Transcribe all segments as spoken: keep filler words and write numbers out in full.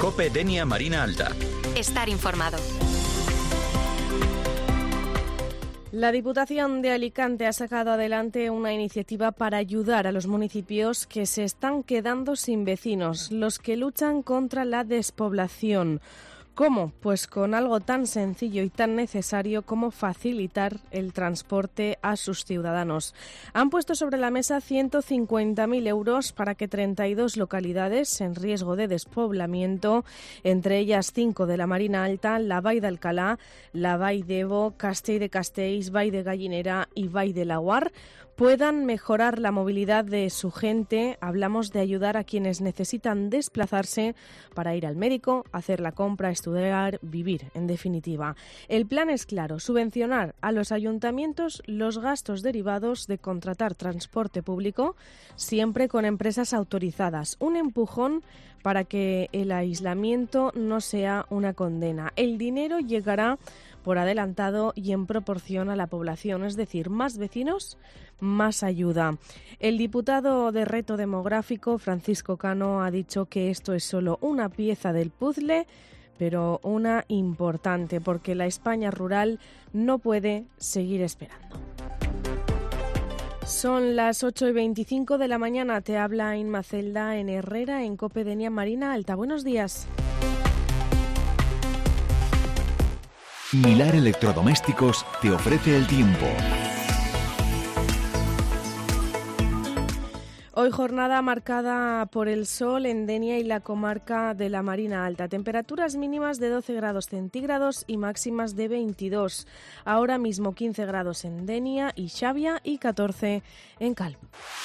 COPE Denia Marina Alta. Estar informado. La Diputación de Alicante ha sacado adelante una iniciativa para ayudar a los municipios que se están quedando sin vecinos, los que luchan contra la despoblación. ¿Cómo? Pues con algo tan sencillo y tan necesario como facilitar el transporte a sus ciudadanos. Han puesto sobre la mesa ciento cincuenta mil euros para que treinta y dos localidades en riesgo de despoblamiento, entre ellas cinco de la Marina Alta, la Vall d'Alcalá, la Vall d'Ebo, Castell de Castells, Vall de Gallinera y Vall de Laguar, puedan mejorar la movilidad de su gente. Hablamos de ayudar a quienes necesitan desplazarse para ir al médico, hacer la compra, estudiar, vivir, en definitiva. El plan es claro: subvencionar a los ayuntamientos los gastos derivados de contratar transporte público, siempre con empresas autorizadas. Un empujón para que el aislamiento no sea una condena. El dinero llegará por adelantado y en proporción a la población, es decir, más vecinos, más ayuda. El diputado de Reto Demográfico, Francisco Cano, ha dicho que esto es solo una pieza del puzzle, pero una importante, porque la España rural no puede seguir esperando. Son las ocho y veinticinco de la mañana. Te habla Inma Celda en Herrera, en COPE Denia Marina Alta. Buenos días. Milar Electrodomésticos te ofrece el tiempo. Hoy jornada marcada por el sol en Denia y la comarca de la Marina Alta. Temperaturas mínimas de doce grados centígrados y máximas de veintidós. Ahora mismo quince grados en Denia y Xavia y catorce en Calp.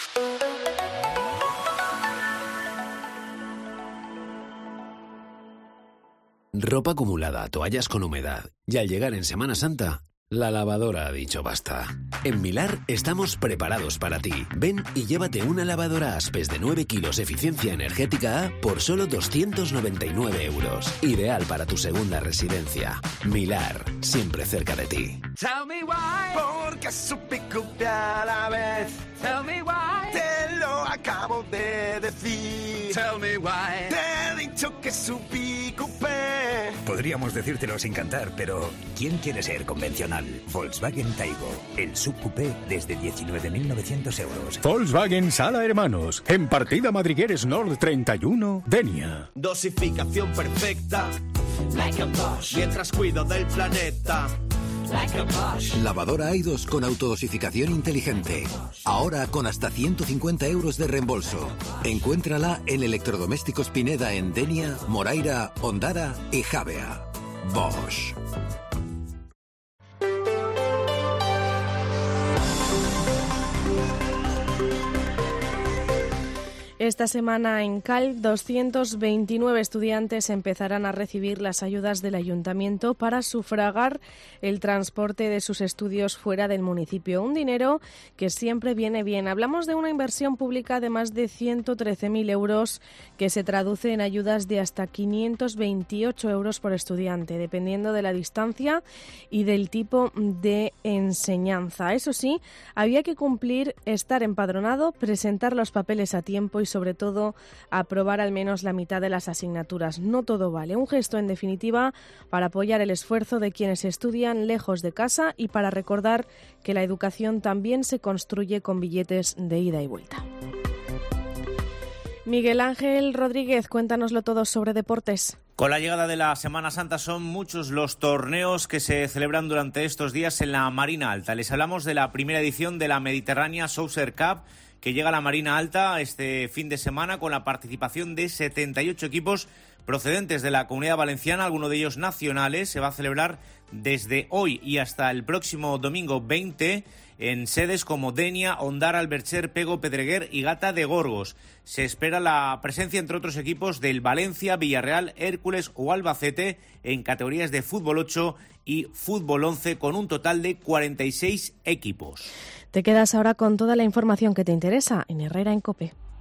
Ropa acumulada, toallas con humedad. Y al llegar en Semana Santa, la lavadora ha dicho basta. En Milar estamos preparados para ti. Ven y llévate una lavadora Aspes de nueve kilos eficiencia energética A por solo doscientos noventa y nueve euros. Ideal para tu segunda residencia. Milar, siempre cerca de ti. Tell me why, porque supe copiar a la vez. Tell me why, te lo acabo de decir. Tell me why, te he dicho que supe copiar. Podríamos decírtelo sin cantar, pero ¿quién quiere ser convencional? Volkswagen Taigo, el subcoupé desde diecinueve mil novecientos euros. Volkswagen Sala Hermanos, en partida Madrigueres Nord treinta y uno, Denia. Dosificación perfecta, like a Bosch, mientras cuido del planeta. Like a Bosch. Lavadora Aidos con autodosificación inteligente. Ahora con hasta ciento cincuenta euros de reembolso. Encuéntrala en Electrodomésticos Pineda en Denia, Moraira, Ondara y Javea. Bosch. Esta semana en Calp, doscientos veintinueve estudiantes empezarán a recibir las ayudas del ayuntamiento para sufragar el transporte de sus estudios fuera del municipio. Un dinero que siempre viene bien. Hablamos de una inversión pública de más de ciento trece mil euros que se traduce en ayudas de hasta quinientos veintiocho euros por estudiante, dependiendo de la distancia y del tipo de enseñanza. Eso sí, había que cumplir, estar empadronado, presentar los papeles a tiempo y sobre todo aprobar al menos la mitad de las asignaturas. No todo vale. Un gesto, en definitiva, para apoyar el esfuerzo de quienes estudian lejos de casa y para recordar que la educación también se construye con billetes de ida y vuelta. Miguel Ángel Rodríguez, cuéntanoslo todo sobre deportes. Con la llegada de la Semana Santa son muchos los torneos que se celebran durante estos días en la Marina Alta. Les hablamos de la primera edición de la Mediterránea Saucer Cup, que llega a la Marina Alta este fin de semana con la participación de setenta y ocho equipos procedentes de la Comunidad Valenciana, algunos de ellos nacionales. Se va a celebrar desde hoy y hasta el próximo domingo veinte en sedes como Denia, Ondara, Albercher, Pego, Pedreguer y Gata de Gorgos. Se espera la presencia, entre otros equipos, del Valencia, Villarreal, Hércules o Albacete en categorías de fútbol ocho y fútbol once, con un total de cuarenta y seis equipos. Te quedas ahora con toda la información que te interesa en Herrera en COPE.